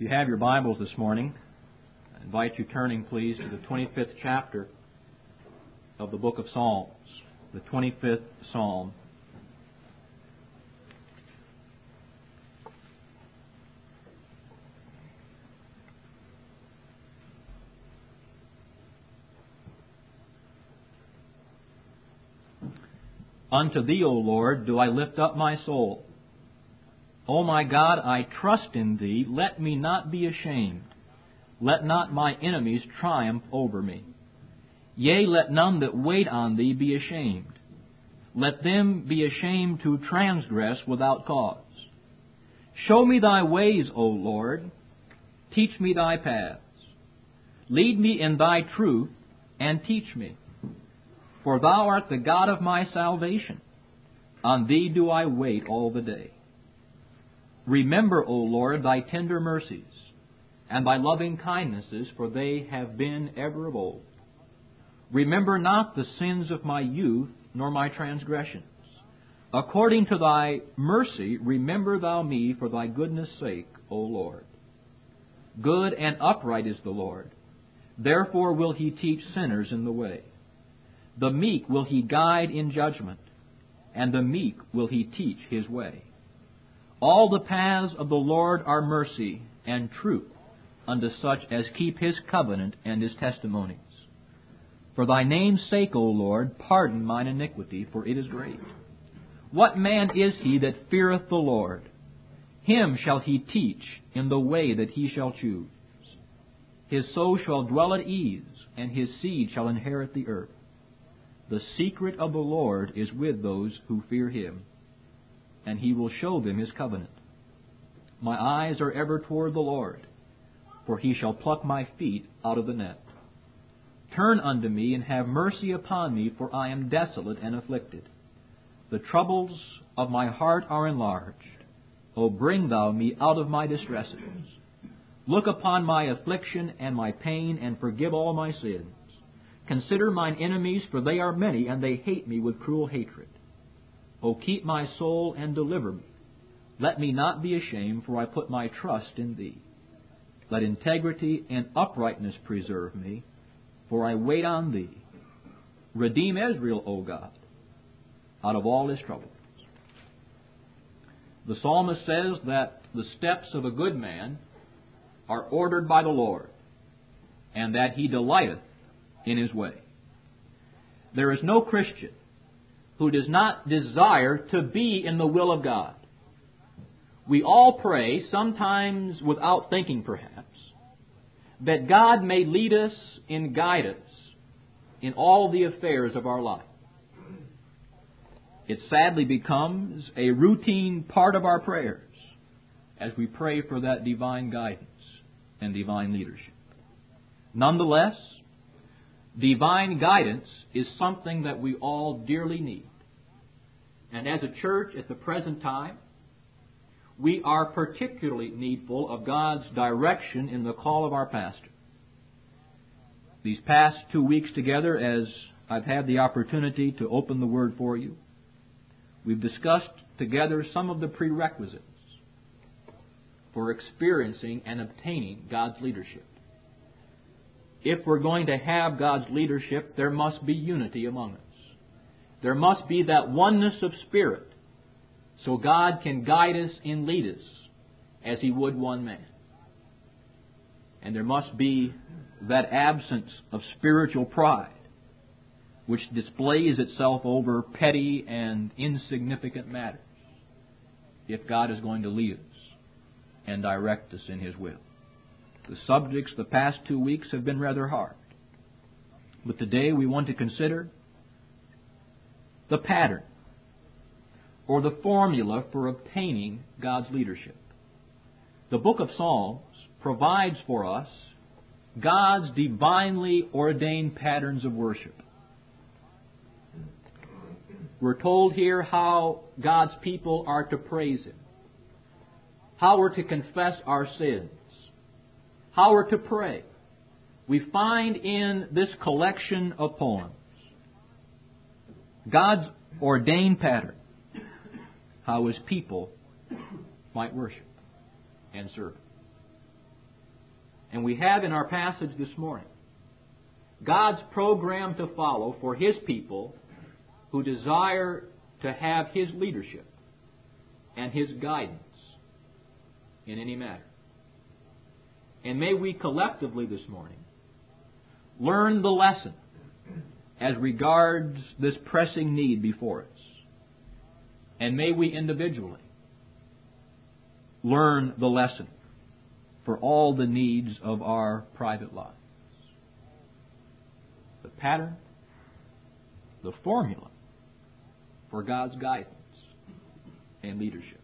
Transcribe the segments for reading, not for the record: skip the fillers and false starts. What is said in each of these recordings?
you have your Bibles this morning, I invite you turning, please, to the 25th chapter of the book of Psalms, the 25th Psalm. Unto Thee, O Lord, do I lift up my soul. O my God, I trust in Thee. Let me not be ashamed. Let not my enemies triumph over me. Yea, let none that wait on Thee be ashamed. Let them be ashamed who transgress without cause. Show me Thy ways, O Lord. Teach me Thy paths. Lead me in Thy truth, and teach me. For Thou art the God of my salvation. On Thee do I wait all the day. Remember, O Lord, Thy tender mercies, and Thy loving kindnesses, for they have been ever of old. Remember not the sins of my youth, nor my transgressions. According to Thy mercy, remember Thou me for Thy goodness' sake, O Lord. Good and upright is the Lord. Therefore will He teach sinners in the way. The meek will He guide in judgment, and the meek will He teach His way. All the paths of the Lord are mercy and truth unto such as keep His covenant and His testimonies. For Thy name's sake, O Lord, pardon mine iniquity, for it is great. What man is he that feareth the Lord? Him shall He teach in the way that he shall choose. His soul shall dwell at ease, and his seed shall inherit the earth. The secret of the Lord is with those who fear Him, and He will show them His covenant. My eyes are ever toward the Lord, for He shall pluck my feet out of the net. Turn unto me, and have mercy upon me, for I am desolate and afflicted. The troubles of my heart are enlarged. O bring Thou me out of my distresses. Look upon my affliction and my pain, and forgive all my sins. Consider mine enemies, for they are many, and they hate me with cruel hatred. O keep my soul and deliver me. Let me not be ashamed, for I put my trust in Thee. Let integrity and uprightness preserve me, for I wait on Thee. Redeem Israel, O God, out of all his troubles. The psalmist says that the steps of a good man are ordered by the Lord, and that He delighteth in His way. There is no Christian who does not desire to be in the will of God. We all pray, sometimes without thinking perhaps, that God may lead us and guide us in all the affairs of our life. It sadly becomes a routine part of our prayers as we pray for that divine guidance and divine leadership. Nonetheless, divine guidance is something that we all dearly need. And as a church at the present time, we are particularly needful of God's direction in the call of our pastor. These past 2 weeks together, as I've had the opportunity to open the Word for you, we've discussed together some of the prerequisites for experiencing and obtaining God's leadership. If we're going to have God's leadership, there must be unity among us. There must be that oneness of spirit, so God can guide us and lead us as He would one man. And there must be that absence of spiritual pride, which displays itself over petty and insignificant matters, if God is going to lead us and direct us in His will. The subjects the past 2 weeks have been rather hard. But today we want to consider the pattern or the formula for obtaining God's leadership. The book of Psalms provides for us God's divinely ordained patterns of worship. We're told here how God's people are to praise Him, how we're to confess our sins, how we're to pray. We find in this collection of poems God's ordained pattern how His people might worship and serve. And we have in our passage this morning God's program to follow for His people who desire to have His leadership and His guidance in any matter. And may we collectively this morning learn the lesson as regards this pressing need before us. And may we individually learn the lesson for all the needs of our private lives. The pattern, the formula for God's guidance and leadership.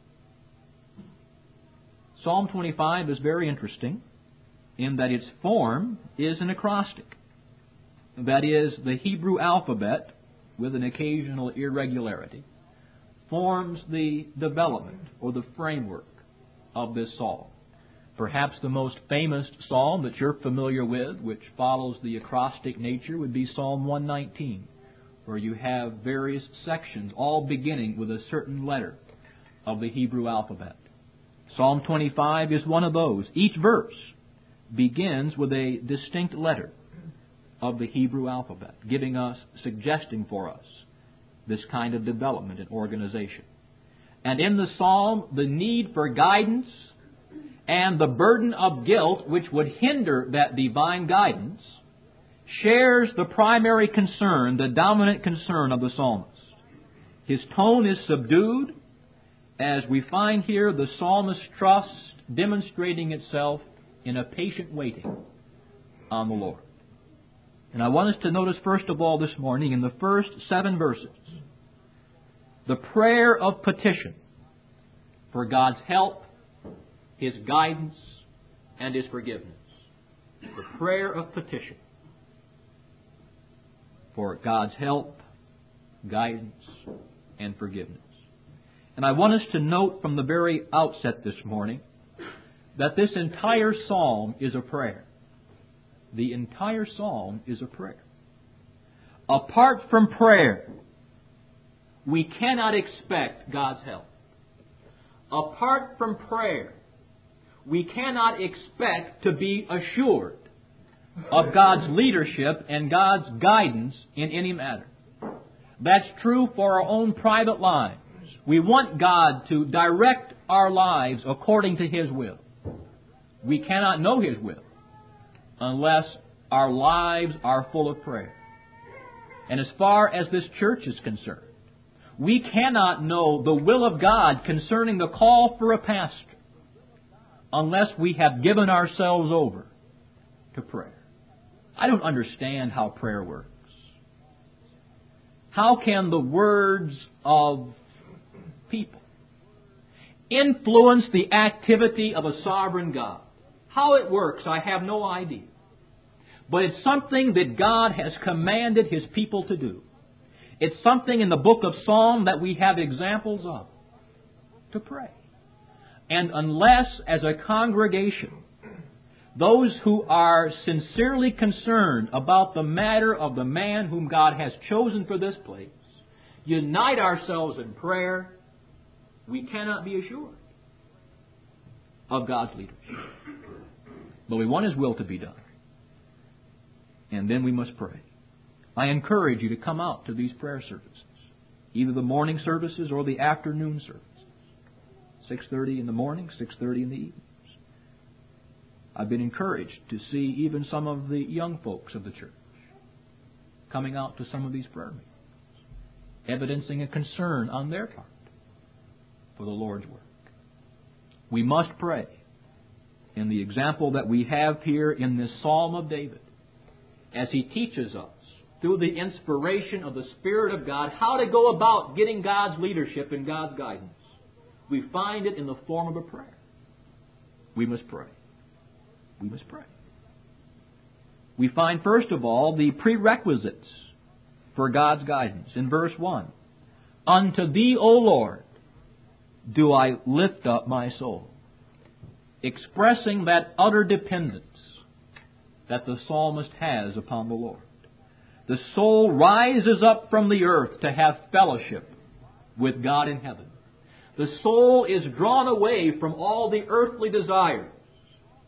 Psalm 25 is very interesting in that its form is an acrostic. That is, the Hebrew alphabet, with an occasional irregularity, forms the development or the framework of this psalm. Perhaps the most famous psalm that you're familiar with, which follows the acrostic nature, would be Psalm 119, where you have various sections, all beginning with a certain letter of the Hebrew alphabet. Psalm 25 is one of those. Each verse begins with a distinct letter of the Hebrew alphabet, suggesting for us this kind of development and organization. And in the psalm, the need for guidance and the burden of guilt which would hinder that divine guidance shares the primary concern, the dominant concern of the psalmist. His tone is subdued, as we find here the psalmist's trust demonstrating itself in a patient waiting on the Lord. And I want us to notice first of all this morning in the first 7 verses the prayer of petition for God's help, His guidance, and His forgiveness. The prayer of petition for God's help, guidance, and forgiveness. And I want us to note from the very outset this morning that this entire psalm is a prayer. The entire psalm is a prayer. Apart from prayer, we cannot expect God's help. Apart from prayer, we cannot expect to be assured of God's leadership and God's guidance in any matter. That's true for our own private lives. We want God to direct our lives according to His will. We cannot know His will unless our lives are full of prayer. And as far as this church is concerned, we cannot know the will of God concerning the call for a pastor unless we have given ourselves over to prayer. I don't understand how prayer works. How can the words of people influence the activity of a sovereign God? How it works, I have no idea. But it's something that God has commanded His people to do. It's something in the book of Psalm that we have examples of, to pray. And unless, as a congregation, those who are sincerely concerned about the matter of the man whom God has chosen for this place, unite ourselves in prayer, we cannot be assured of God's leadership. But we want His will to be done. And then we must pray. I encourage you to come out to these prayer services, either the morning services or the afternoon services. 6:30 in the morning, 6:30 in the evenings. I've been encouraged to see even some of the young folks of the church coming out to some of these prayer meetings, evidencing a concern on their part for the Lord's work. We must pray. In the example that we have here in this Psalm of David, as he teaches us through the inspiration of the Spirit of God how to go about getting God's leadership and God's guidance, we find it in the form of a prayer. We must pray. We must pray. We find, first of all, the prerequisites for God's guidance. In verse 1, "Unto Thee, O Lord, do I lift up my soul," expressing that utter dependence that the psalmist has upon the Lord. The soul rises up from the earth to have fellowship with God in heaven. The soul is drawn away from all the earthly desires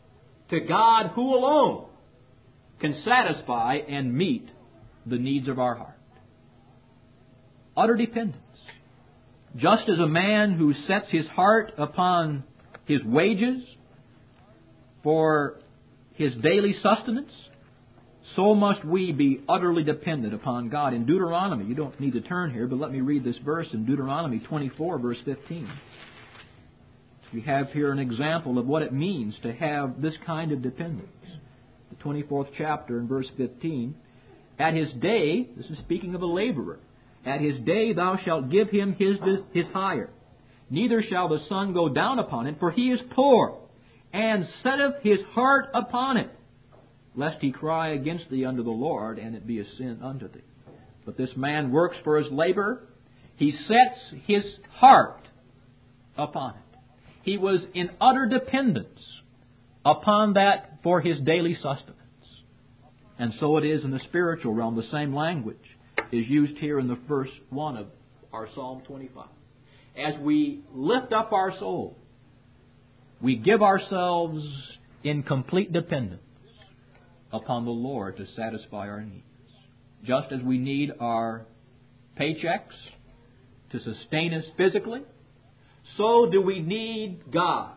to God who alone can satisfy and meet the needs of our heart. Utter dependence. Just as a man who sets his heart upon his wages for his daily sustenance, so must we be utterly dependent upon God. In Deuteronomy, you don't need to turn here, but let me read this verse in Deuteronomy 24, verse 15. We have here an example of what it means to have this kind of dependence. The 24th chapter in verse 15. At his day, this is speaking of a laborer, at his day thou shalt give him his hire. Neither shall the sun go down upon it, for he is poor, and setteth his heart upon it, lest he cry against thee unto the Lord, and it be a sin unto thee. But this man works for his labor. He sets his heart upon it. He was in utter dependence upon that for his daily sustenance. And so it is in the spiritual realm. The same language is used here in the verse 1 of our Psalm 25. As we lift up our soul, we give ourselves in complete dependence upon the Lord to satisfy our needs. Just as we need our paychecks to sustain us physically, so do we need God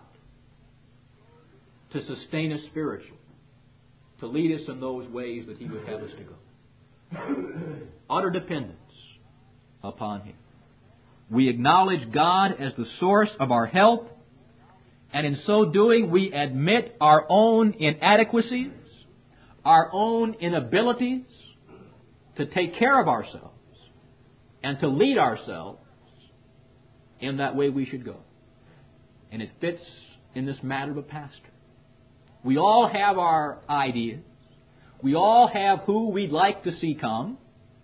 to sustain us spiritually, to lead us in those ways that He would have us to go. Utter dependence upon Him. We acknowledge God as the source of our help, and in so doing we admit our own inadequacies, our own inabilities to take care of ourselves and to lead ourselves in that way we should go. And it fits in this matter of a pastor. We all have our ideas. We all have who we'd like to see come.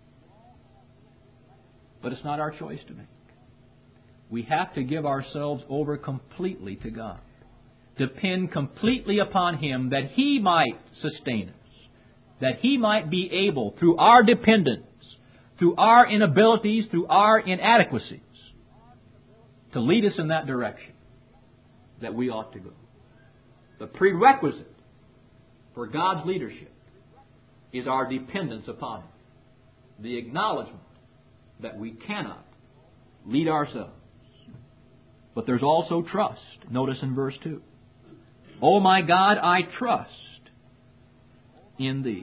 But it's not our choice to make. We have to give ourselves over completely to God. Depend completely upon Him that He might sustain us. That He might be able, through our dependence, through our inabilities, through our inadequacies, to lead us in that direction that we ought to go. The prerequisite for God's leadership is our dependence upon Him. The acknowledgement that we cannot lead ourselves. But there's also trust. Notice in verse 2. O my God, I trust in Thee.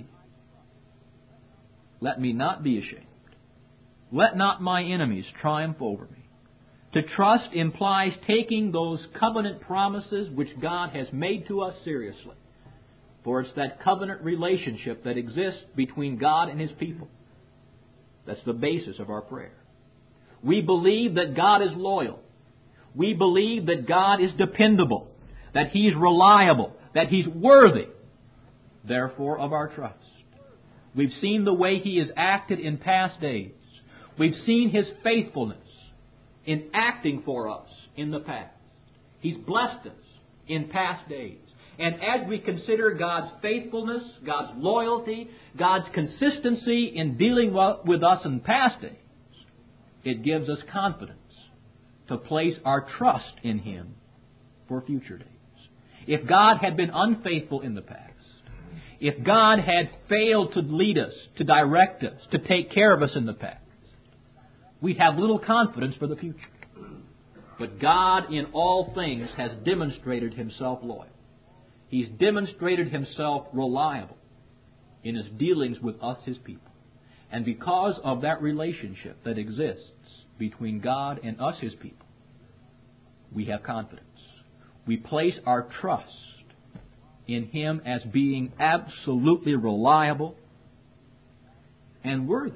Let me not be ashamed. Let not my enemies triumph over me. To trust implies taking those covenant promises which God has made to us seriously. For it's that covenant relationship that exists between God and His people. That's the basis of our prayer. We believe that God is loyal. We believe that God is dependable, that He's reliable, that He's worthy, therefore, of our trust. We've seen the way He has acted in past days. We've seen His faithfulness in acting for us in the past. He's blessed us in past days. And as we consider God's faithfulness, God's loyalty, God's consistency in dealing with us in past days, it gives us confidence to place our trust in Him for future days. If God had been unfaithful in the past, if God had failed to lead us, to direct us, to take care of us in the past, we'd have little confidence for the future. But God in all things has demonstrated Himself loyal. He's demonstrated Himself reliable in His dealings with us, His people. And because of that relationship that exists between God and us, His people, we have confidence. We place our trust in Him as being absolutely reliable and worthy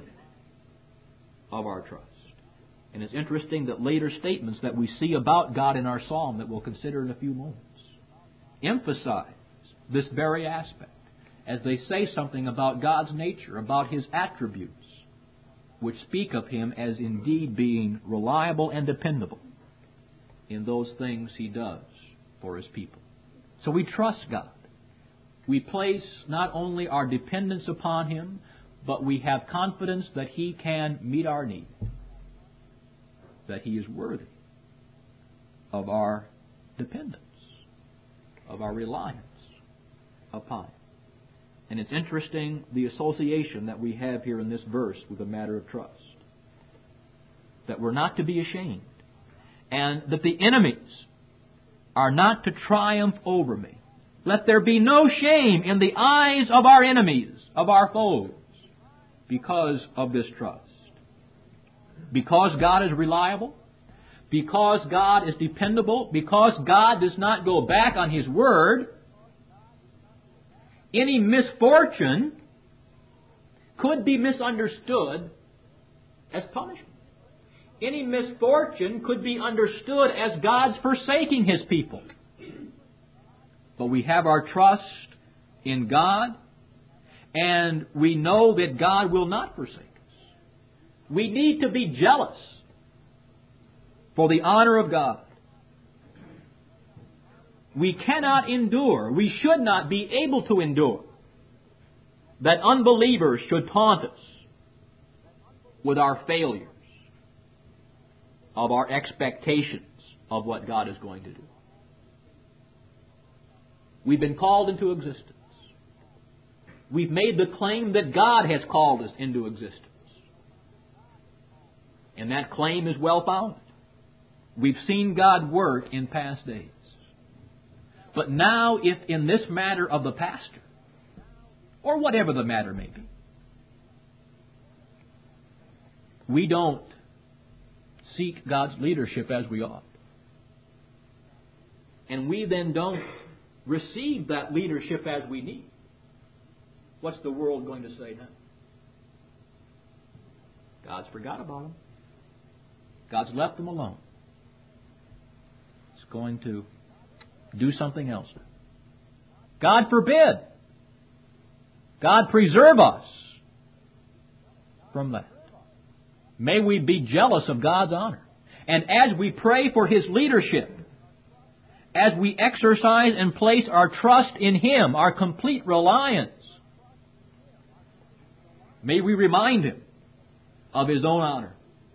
of our trust. And it's interesting that later statements that we see about God in our psalm that we'll consider in a few moments emphasize this very aspect as they say something about God's nature, about His attributes, which speak of Him as indeed being reliable and dependable in those things He does for His people. So we trust God. We place not only our dependence upon Him, but we have confidence that He can meet our need, that He is worthy of our dependence, of our reliance, upon Him. And it's interesting the association that we have here in this verse with the matter of trust. That we're not to be ashamed. And that the enemies are not to triumph over me. Let there be no shame in the eyes of our enemies, of our foes, because of this trust. Because God is reliable, because God is dependable, because God does not go back on His word, any misfortune could be misunderstood as punishment. Any misfortune could be understood as God's forsaking His people. But we have our trust in God, and we know that God will not forsake us. We need to be jealous for the honor of God. We cannot endure, we should not be able to endure that unbelievers should taunt us with our failures, of our expectations of what God is going to do. We've been called into existence. We've made the claim that God has called us into existence. And that claim is well founded. We've seen God work in past days. But now, if in this matter of the pastor, or whatever the matter may be, we don't seek God's leadership as we ought, and we then don't receive that leadership as we need, what's the world going to say now? God's forgot about them. God's left them alone. It's going to do something else. God forbid. God preserve us from that. May we be jealous of God's honor. And as we pray for His leadership, as we exercise and place our trust in Him, our complete reliance, may we remind Him of His own honor.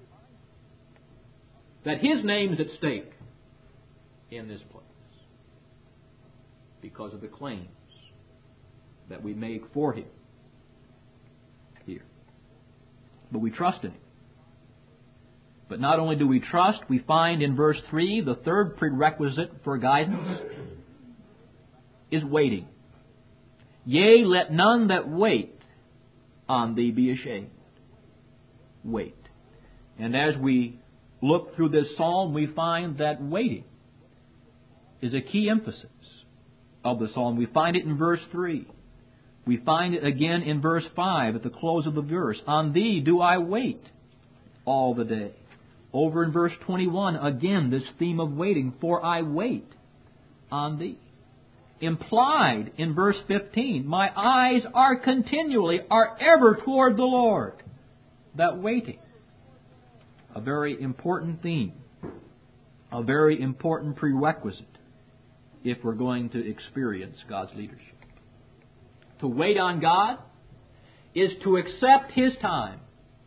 That His name is at stake in this place because of the claims that we make for Him here. But we trust in Him. But not only do we trust, we find in verse 3, the third prerequisite for guidance is waiting. Yea, let none that wait on Thee be ashamed. Wait. And as we look through this psalm, we find that waiting is a key emphasis of the psalm. We find it in verse 3. We find it again in verse 5 at the close of the verse. On Thee do I wait all the day. Over in verse 21, again, this theme of waiting, for I wait on Thee. Implied in verse 15, my eyes are ever toward the Lord. That waiting. A very important theme. A very important prerequisite if we're going to experience God's leadership. To wait on God is to accept His time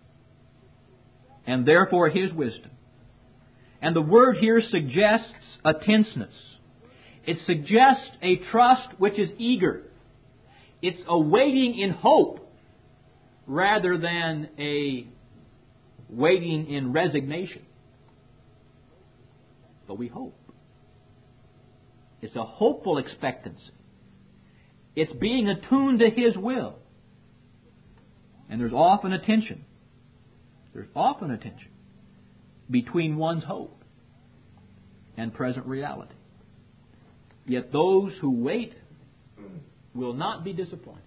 and therefore His wisdom. And the word here suggests a tenseness. It suggests a trust which is eager. It's a waiting in hope rather than a waiting in resignation. But we hope. It's a hopeful expectancy. It's being attuned to His will. And there's often a tension. There's often a tension between one's hope and present reality. Yet those who wait will not be disappointed.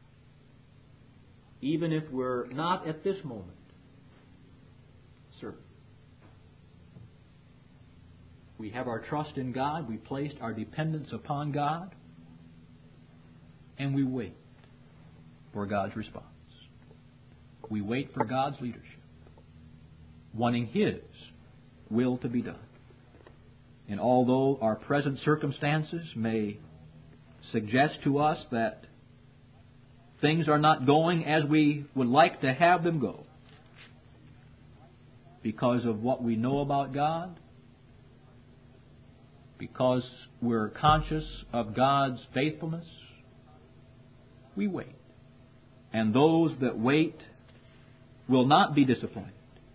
Even if we're not at this moment certain. We have our trust in God. We placed our dependence upon God. And we wait for God's response. We wait for God's leadership, wanting His will to be done. And although our present circumstances may suggest to us that things are not going as we would like to have them go, because of what we know about God, because we're conscious of God's faithfulness we wait. And those that wait will not be disappointed.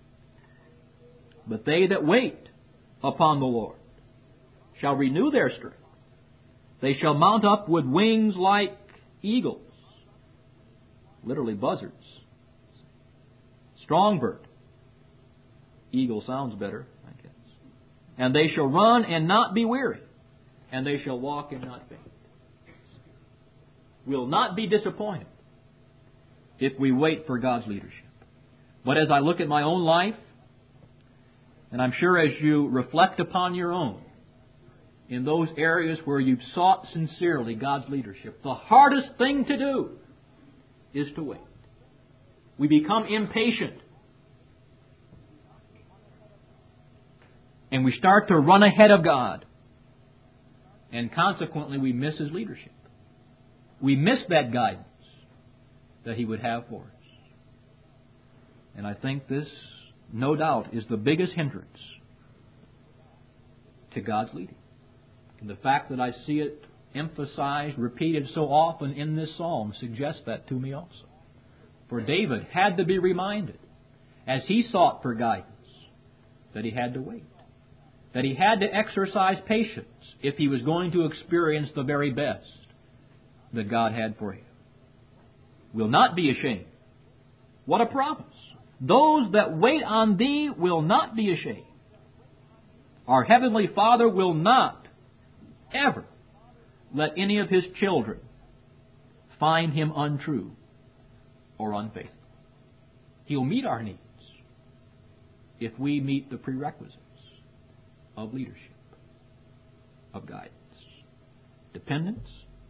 But they that wait upon the Lord shall renew their strength. They shall mount up with wings like eagles. Literally buzzards. Strong bird. Eagle sounds better, I guess. And they shall run and not be weary. And they shall walk and not faint. We'll not be disappointed if we wait for God's leadership. But as I look at my own life, and I'm sure as you reflect upon your own, in those areas where you've sought sincerely God's leadership, the hardest thing to do is to wait. We become impatient. And we start to run ahead of God. And consequently, we miss His leadership. We miss that guidance that He would have for us. And I think this, no doubt, is the biggest hindrance to God's leading. And the fact that I see it emphasized, repeated so often in this psalm suggests that to me also. For David had to be reminded, as he sought for guidance, that he had to wait. That he had to exercise patience if he was going to experience the very best that God had for him. Will not be ashamed. What a promise. Those that wait on Thee will not be ashamed. Our Heavenly Father will not ever let any of His children find Him untrue or unfaithful. He'll meet our needs if we meet the prerequisites of leadership, of guidance, dependence,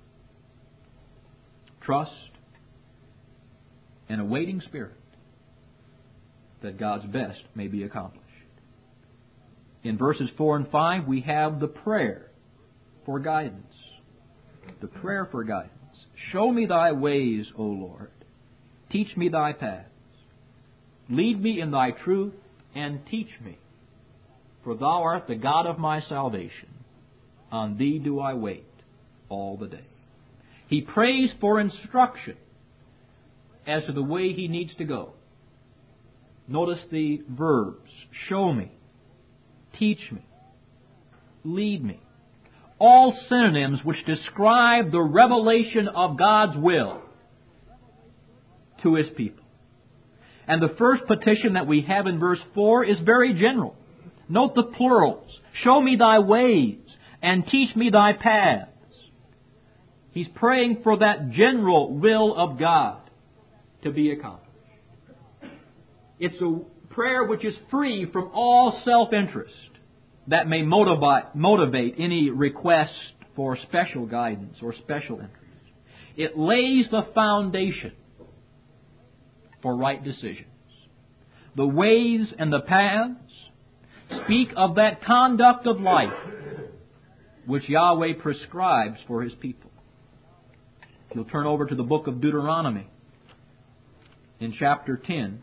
trust, and a waiting spirit that God's best may be accomplished. In verses 4 and 5, we have the prayer for guidance. The prayer for guidance. Show me Thy ways, O Lord. Teach me Thy paths. Lead me in Thy truth and teach me. For Thou art the God of my salvation. On Thee do I wait all the day. He prays for instruction as to the way he needs to go. Notice the verbs. Show me. Teach me. Lead me. All synonyms which describe the revelation of God's will to His people. And the first petition that we have in verse 4 is very general. Note the plurals. Show me Thy ways and teach me Thy paths. He's praying for that general will of God to be accomplished. It's a prayer which is free from all self-interest that may motivate any request for special guidance or special interest. It lays the foundation for right decisions. The ways and the paths speak of that conduct of life which Yahweh prescribes for His people. If you'll turn over to the book of Deuteronomy, in chapter 10,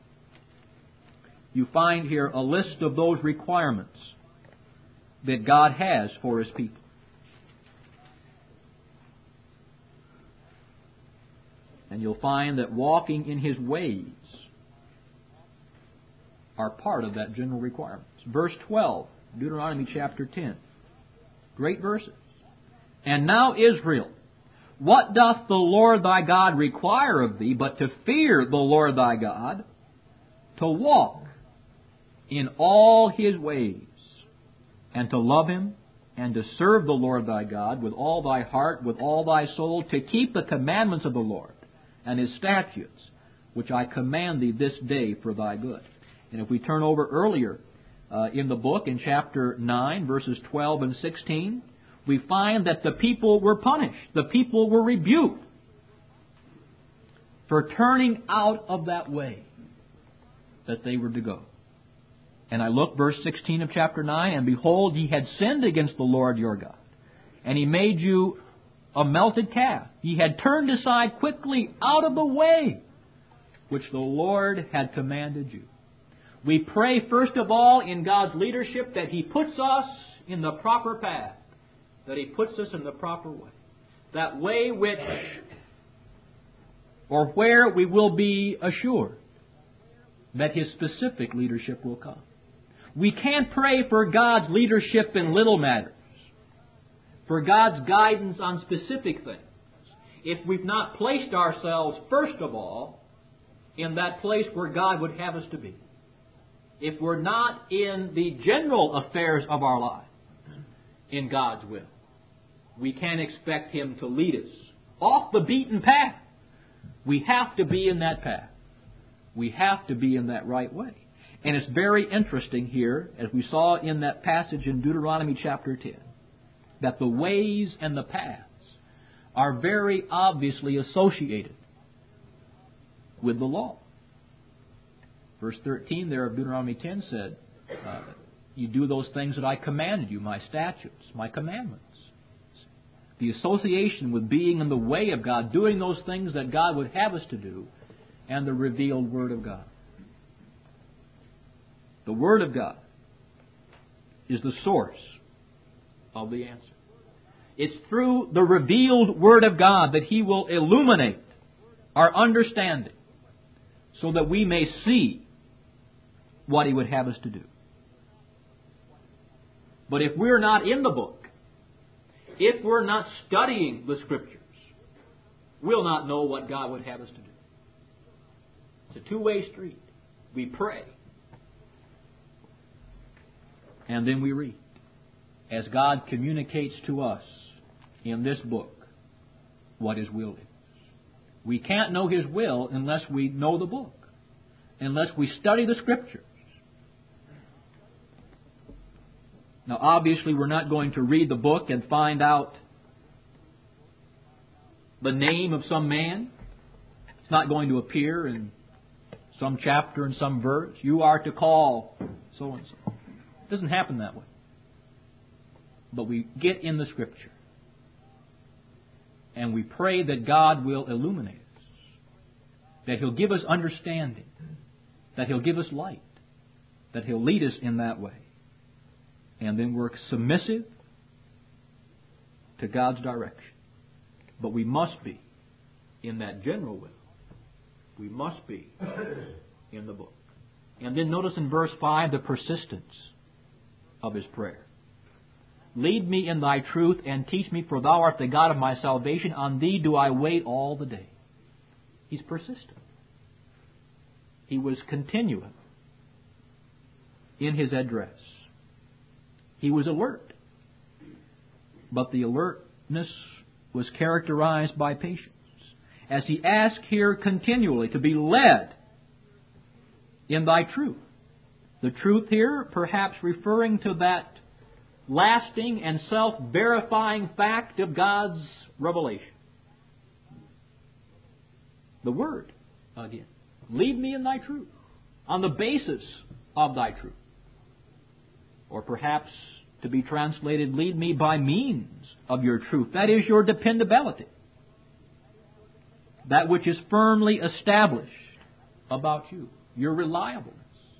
you find here a list of those requirements that God has for His people. And you'll find that walking in His ways are part of that general requirements. Verse 12, Deuteronomy chapter 10. Great verses. And now, Israel, what doth the Lord thy God require of thee but to fear the Lord thy God, to walk in all His ways, and to love Him, and to serve the Lord thy God with all thy heart, with all thy soul, to keep the commandments of the Lord and His statutes, which I command thee this day for thy good. And if we turn over earlier in the book, in chapter 9, verses 12 and 16, we find that the people were punished. The people were rebuked for turning out of that way that they were to go. And I look, verse 16 of chapter 9, and behold, ye had sinned against the Lord your God, and He made you a melted calf. Ye had turned aside quickly out of the way which the Lord had commanded you. We pray, first of all, in God's leadership, that He puts us in the proper path, that He puts us in the proper way. That way which or where we will be assured that His specific leadership will come. We can't pray for God's leadership in little matters, for God's guidance on specific things, if we've not placed ourselves, first of all, in that place where God would have us to be. If we're not in the general affairs of our life in God's will, we can't expect Him to lead us off the beaten path. We have to be in that path. We have to be in that right way. And it's very interesting here, as we saw in that passage in Deuteronomy chapter 10, that the ways and the paths are very obviously associated with the law. Verse 13 there of Deuteronomy 10 said, you do those things that I commanded you, my statutes, my commandments. The association with being in the way of God, doing those things that God would have us to do, and the revealed Word of God. The Word of God is the source of the answer. It's through the revealed Word of God that He will illuminate our understanding so that we may see what He would have us to do. But if we're not in the book, if we're not studying the Scriptures, we'll not know what God would have us to do. It's a two-way street. We pray, and then we read, as God communicates to us in this book what His will is. We can't know His will unless we know the book, unless we study the Scriptures. Now, obviously, we're not going to read the book and find out the name of some man. It's not going to appear in some chapter and some verse. You are to call so and so. It doesn't happen that way. But we get in the Scripture and we pray that God will illuminate us, that He'll give us understanding, that He'll give us light, that He'll lead us in that way. And then we're submissive to God's direction. But we must be in that general will. We must be in the book. And then notice in verse 5 the persistence of his prayer. Lead me in thy truth and teach me, for thou art the God of my salvation. On thee do I wait all the day. He's persistent. He was continuing in his address. He was alert. But the alertness was characterized by patience, as he asked here continually to be led in thy truth. The truth here perhaps referring to that lasting and self-verifying fact of God's revelation. The Word, again. Lead me in thy truth, on the basis of thy truth. Or perhaps to be translated, lead me by means of your truth. That is your dependability. That which is firmly established about you. Your reliableness.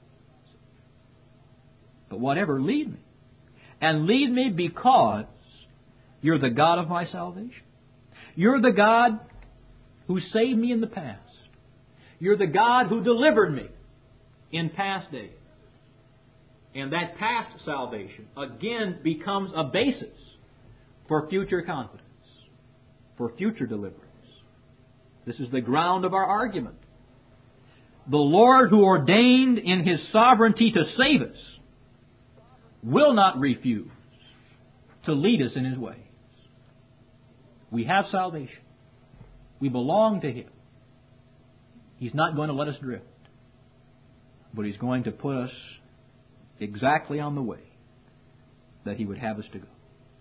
But whatever, lead me. And lead me because you're the God of my salvation. You're the God who saved me in the past. You're the God who delivered me in past days. And that past salvation, again, becomes a basis for future confidence, for future deliverance. This is the ground of our argument. The Lord who ordained in His sovereignty to save us will not refuse to lead us in His ways. We have salvation. We belong to Him. He's not going to let us drift, but He's going to put us exactly on the way that He would have us to go.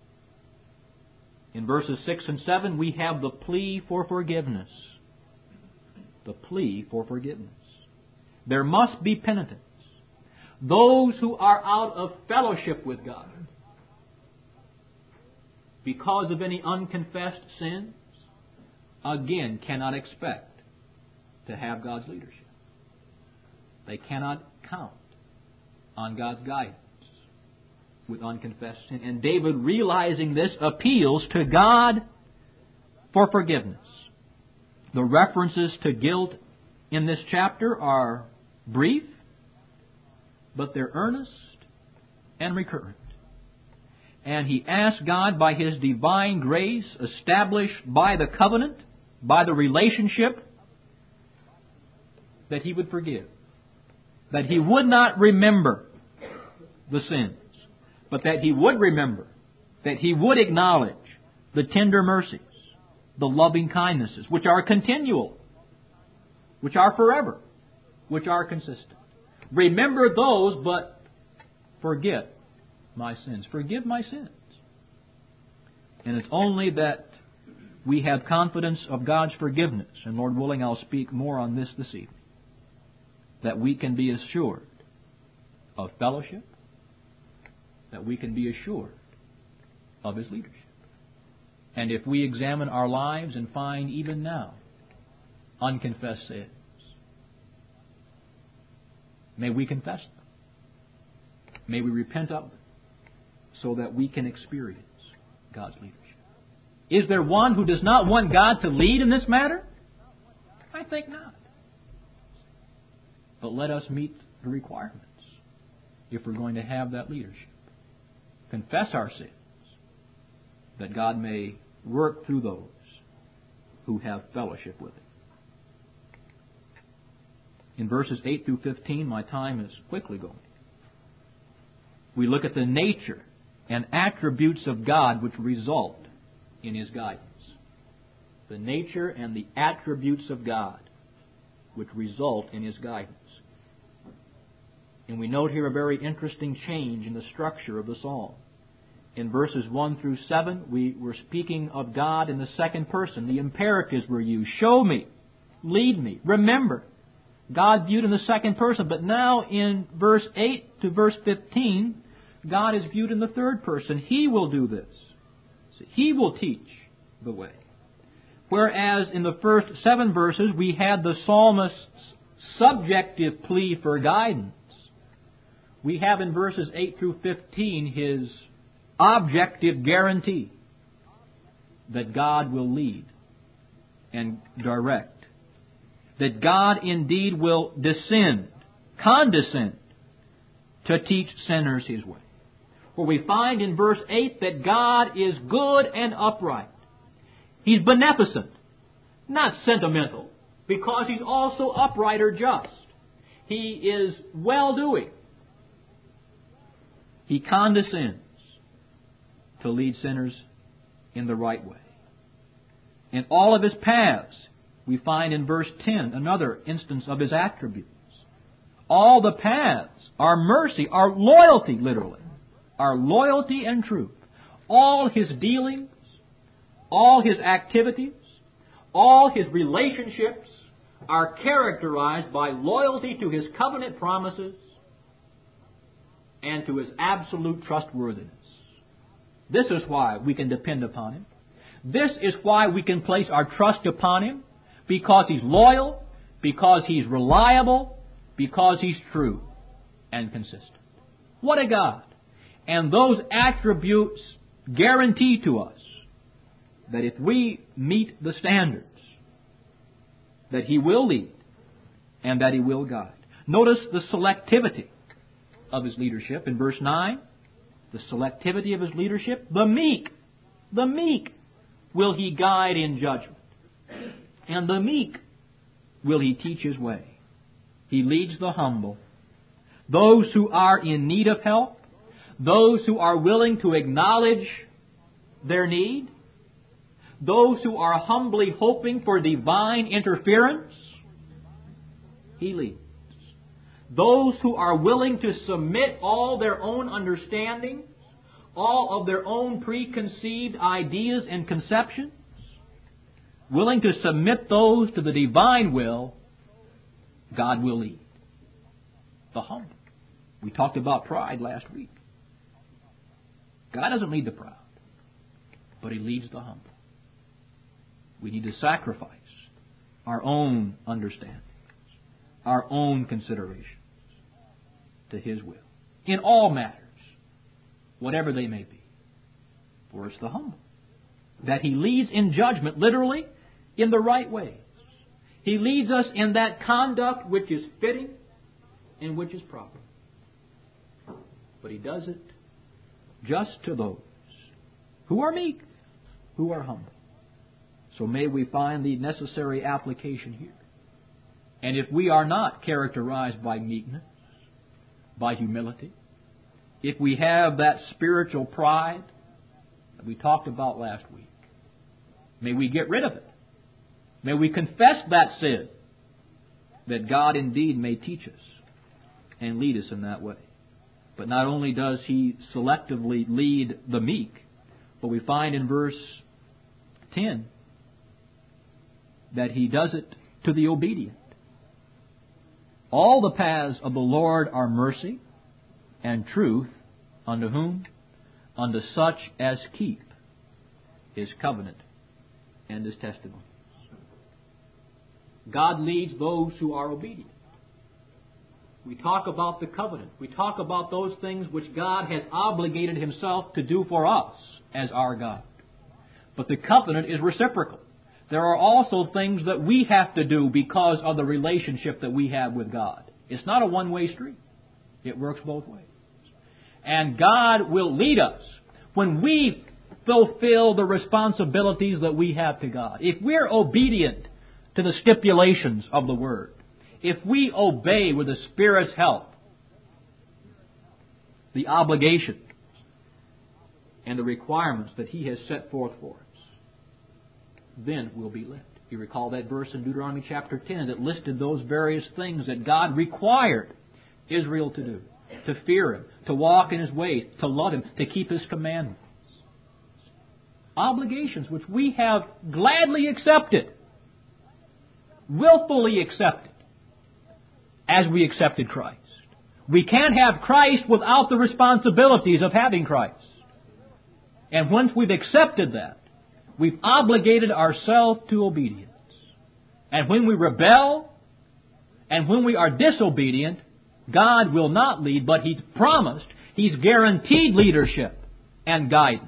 In verses 6 and 7, we have the plea for forgiveness. The plea for forgiveness. There must be penitence. Those who are out of fellowship with God because of any unconfessed sins, again, cannot expect to have God's leadership. They cannot count on God's guidance with unconfessed sin. And David, realizing this, appeals to God for forgiveness. The references to guilt in this chapter are brief, but they're earnest and recurrent. And he asks God, by His divine grace, established by the covenant, by the relationship, that He would forgive. That He would not remember the sins, but that He would remember, that He would acknowledge the tender mercies, the loving kindnesses, which are continual, which are forever, which are consistent. Remember those, but forget my sins. Forgive my sins. And it's only that we have confidence of God's forgiveness, and Lord willing, I'll speak more on this evening, that we can be assured of fellowship, that we can be assured of His leadership. And if we examine our lives and find even now unconfessed sins, may we confess them. May we repent of them so that we can experience God's leadership. Is there one who does not want God to lead in this matter? I think not. But let us meet the requirements if we're going to have that leadership. Confess our sins, that God may work through those who have fellowship with Him. In verses 8 through 15, my time is quickly going. We look at the nature and attributes of God which result in His guidance. The nature and the attributes of God which result in His guidance. And we note here a very interesting change in the structure of the psalm. In verses 1 through 7, we were speaking of God in the second person. The imperatives were used. Show me, lead me, remember. God viewed in the second person. But now in verse 8 to verse 15, God is viewed in the third person. He will do this. He will teach the way. Whereas in the first 7 verses, we had the psalmist's subjective plea for guidance. We have in verses 8 through 15 his objective guarantee that God will lead and direct. That God indeed will condescend to teach sinners His way. For we find in verse 8 that God is good and upright. He's beneficent, not sentimental, because He's also upright or just. He is well-doing. He condescends to lead sinners in the right way. In all of His paths, we find in verse 10 another instance of His attributes. All the paths are mercy, are loyalty, literally. Are loyalty and truth. All His dealings, all His activities, all His relationships are characterized by loyalty to His covenant promises and to His absolute trustworthiness. This is why we can depend upon Him. This is why we can place our trust upon Him, because He's loyal, because He's reliable, because He's true and consistent. What a God! And those attributes guarantee to us that if we meet the standards, that He will lead and that He will guide. Notice the selectivity of His leadership in verse 9. The selectivity of His leadership. The meek will He guide in judgment. And the meek will He teach His way. He leads the humble. Those who are in need of help. Those who are willing to acknowledge their need. Those who are humbly hoping for divine interference. He leads. Those who are willing to submit all their own understanding, all of their own preconceived ideas and conceptions, willing to submit those to the divine will, God will lead. The humble. We talked about pride last week. God doesn't lead the proud, but He leads the humble. We need to sacrifice our own understandings, our own considerations to His will. In all matters, whatever they may be. For it's the humble that He leads in judgment, literally, in the right ways. He leads us in that conduct which is fitting and which is proper. But He does it just to those who are meek, who are humble. So may we find the necessary application here. And if we are not characterized by meekness, by humility, if we have that spiritual pride that we talked about last week, may we get rid of it. May we confess that sin, that God indeed may teach us and lead us in that way. But not only does He selectively lead the meek, but we find in verse 10 that He does it to the obedient. All the paths of the Lord are mercy and truth unto whom? Unto such as keep His covenant and His testimonies. God leads those who are obedient. We talk about the covenant. We talk about those things which God has obligated Himself to do for us as our God. But the covenant is reciprocal. There are also things that we have to do because of the relationship that we have with God. It's not a one-way street. It works both ways. And God will lead us when we fulfill the responsibilities that we have to God. If we're obedient to the stipulations of the Word, if we obey with the Spirit's help the obligations and the requirements that He has set forth for us, then we'll be led. You recall that verse in Deuteronomy chapter 10 that listed those various things that God required Israel to do. To fear Him, to walk in His ways, to love Him, to keep His commandments. Obligations which we have gladly accepted, willfully accepted, as we accepted Christ. We can't have Christ without the responsibilities of having Christ. And once we've accepted that, we've obligated ourselves to obedience. And when we rebel, and when we are disobedient, God will not lead, but He's promised, He's guaranteed leadership and guidance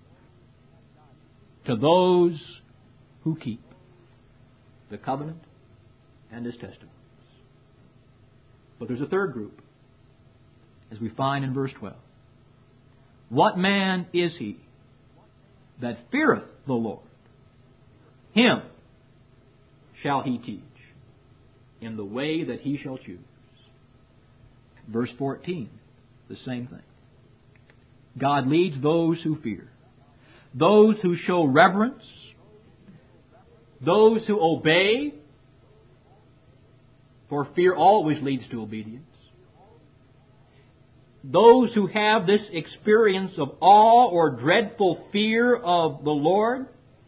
to those who keep the covenant and His testimonies. But there's a third group, as we find in verse 12. What man is he that feareth the Lord? Him shall He teach in the way that he shall choose. Verse 14, the same thing. God leads those who fear, those who show reverence, those who obey, for fear always leads to obedience. Those who have this experience of awe or dreadful fear of the Lord,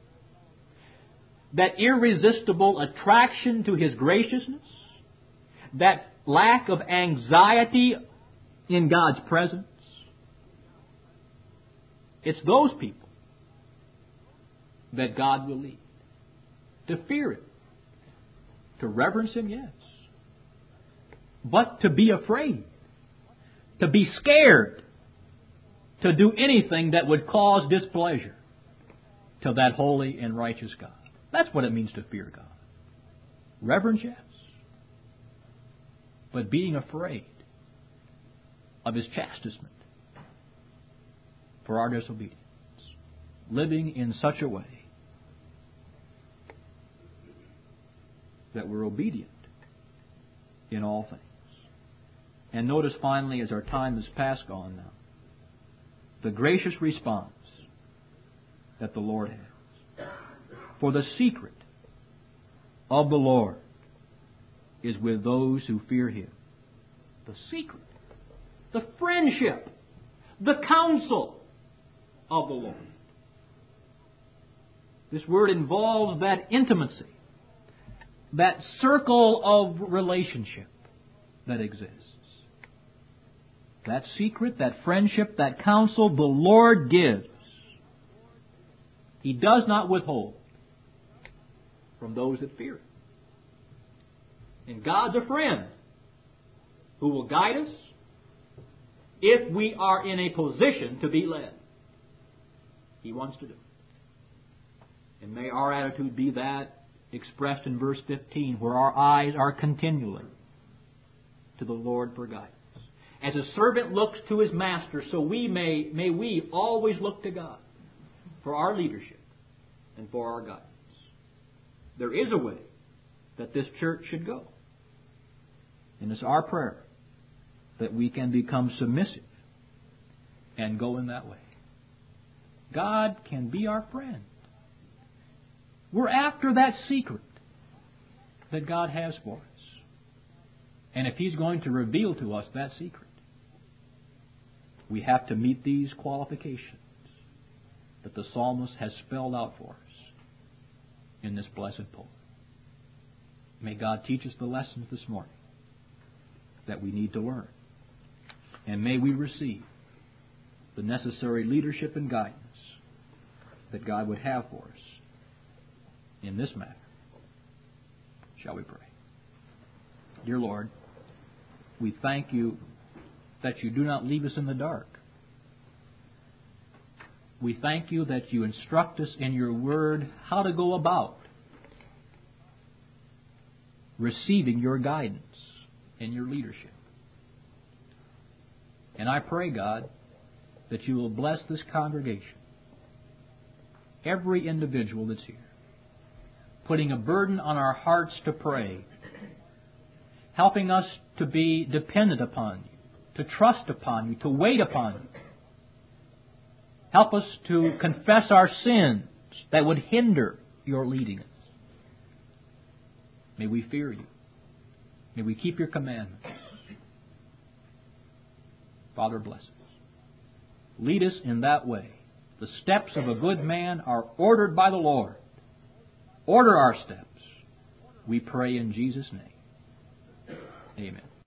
that irresistible attraction to His graciousness, that lack of anxiety in God's presence, it's those people that God will lead. To fear Him, to reverence Him, yes. But to be afraid, to be scared, to do anything that would cause displeasure to that holy and righteous God. That's what it means to fear God. Reverence, yes. But being afraid of His chastisement for our disobedience. Living in such a way that we're obedient in all things. And notice finally, as our time has passed on now, the gracious response that the Lord has. For the secret of the Lord is with those who fear Him. The secret, the friendship, the counsel of the Lord. This word involves that intimacy, that circle of relationship that exists. That secret, that friendship, that counsel the Lord gives. He does not withhold from those that fear Him. And God's a friend who will guide us if we are in a position to be led. He wants to do it. And may our attitude be that expressed in verse 15, where our eyes are continually to the Lord for guidance. As a servant looks to his master, so may we always look to God for our leadership and for our guidance. There is a way that this church should go. And it's our prayer that we can become submissive and go in that way. God can be our friend. We're after that secret that God has for us. And if He's going to reveal to us that secret, we have to meet these qualifications that the psalmist has spelled out for us in this blessed poem. May God teach us the lessons this morning that we need to learn. And may we receive the necessary leadership and guidance that God would have for us in this matter. Shall we pray? Dear Lord, we thank You that You do not leave us in the dark. We thank You that You instruct us in Your Word how to go about receiving Your guidance and Your leadership. And I pray, God, that You will bless this congregation, every individual that's here, putting a burden on our hearts to pray, helping us to be dependent upon You, to trust upon You, to wait upon You. Help us to confess our sins that would hinder Your leading us. May we fear You. May we keep Your commandments. Father, bless us. Lead us in that way. The steps of a good man are ordered by the Lord. Order our steps. We pray in Jesus' name. Amen.